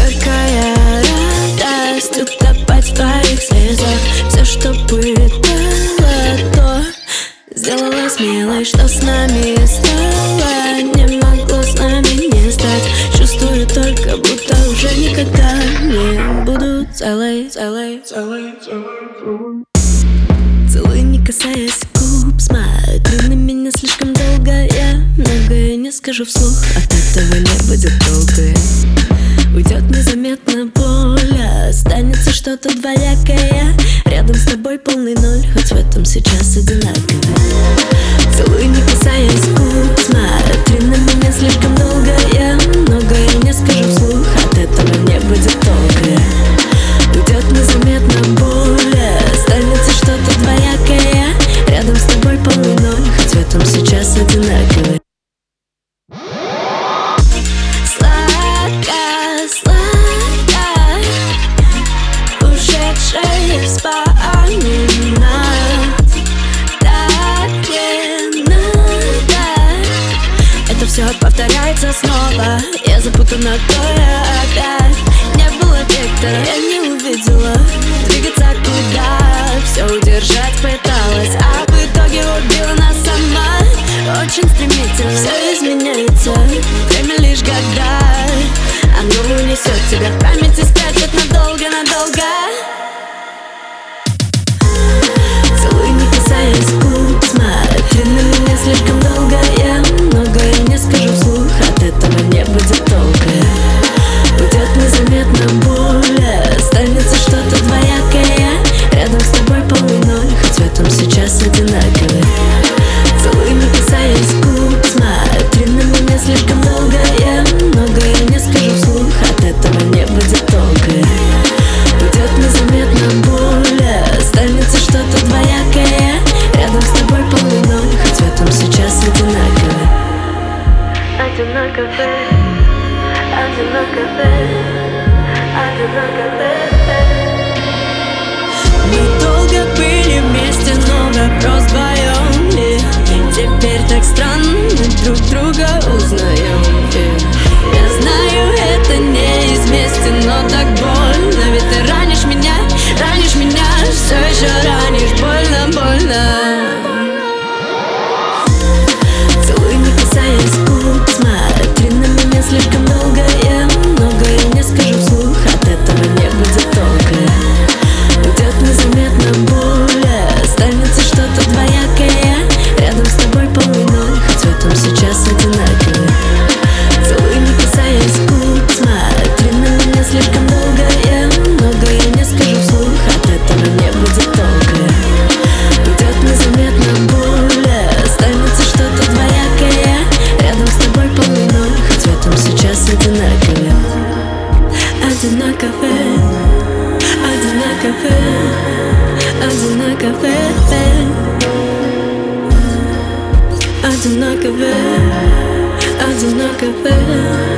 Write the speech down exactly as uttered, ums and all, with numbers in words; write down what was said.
Горькая радость утопать в твоих слезах. Все, что было, то сделала смелой, что с нами стало, не могло с нами не стать. Чувствую только, будто уже никогда не буду целой, целой, целой, целой. Целуй, не касаясь губ, смотри на меня слишком долго. Я многое не скажу вслух, от этого не будет толка. Уйдет незаметно боль, останется что-то двоякое. Рядом с тобой полный ноль, хоть в этом сейчас одинаково. Целуй, не касаясь губ, смотри на меня слишком долго. Я многое не скажу вслух, от этого не будет толка. Уйдет незаметно боль, останется что-то двоякое. Рядом с тобой полный ноль, хоть в этом сейчас одинаково. Все повторяется снова, я запутана, то я опять. Не было вектора, я не увидела двигаться куда. Все удержать пыталась, а в итоге убила нас сама. Очень стремительно все изменяется, время лишь года. Оно унесет тебя в память и спрячет надолго-надолго. Целуй, не касаясь губ, смотри на меня слишком долго. Я многое не скажу вслух, от этого не будет толка. Уйдет незаметно боль, останется что-то двоякое. Рядом с тобой полный ноль, хоть в этом сейчас одинаково. Целуй, не касаясь губ, смотри на меня слишком долго. Я многое не скажу вслух, от этого не будет толка. Уйдет незаметно боль, останется что-то двоякое. Рядом с тобой полный ноль, хоть в этом сейчас одинаково. Одинаково, одинаково, одинаково. Мы долго были вместе, но вопрос вдвоем ли? Теперь так странно, мы друг друга узнаем. Я знаю, это не из мести, но так больно. Ведь ты ранишь меня, ранишь меня, все еще ранишь, больно, больно. Целуй, не касаясь губ, смотри на меня слишком долго. Я многое не скажу вслух, от этого не будет толка. Уйдет незаметно боль, останется что-то двоякое. Рядом с тобой полный ноль, хоть в этом сейчас одинаково. Целуй, не касаясь губ, смотри на меня слишком долго. Я многое не скажу вслух, от этого не будет толка. Уйдет незаметно боль, останется что-то двоякое. Рядом с тобой полный ноль, хоть в этом сейчас одинаково. Одинаково, одинаково, одинаково, одинаково, одинаково.